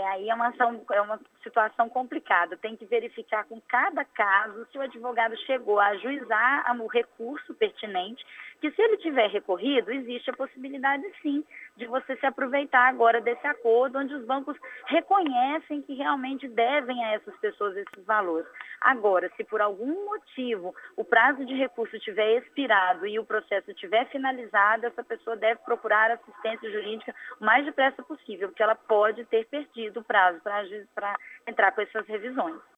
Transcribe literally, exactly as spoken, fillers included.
aí é uma, ação, é uma situação complicada. Tem que verificar com cada caso se o advogado chegou a ajuizar o recurso pertinente, que se ele tiver recorrido, existe a possibilidade sim de você se aproveitar agora desse acordo, onde os bancos reconhecem que realmente devem a essas pessoas esses valores. Agora, se por algum motivo o prazo de recurso tiver expirado e o processo tiver finalizado, essa pessoa deve procurar assistência jurídica o mais depressa possível, porque ela pode ter perdido o prazo para entrar com essas revisões.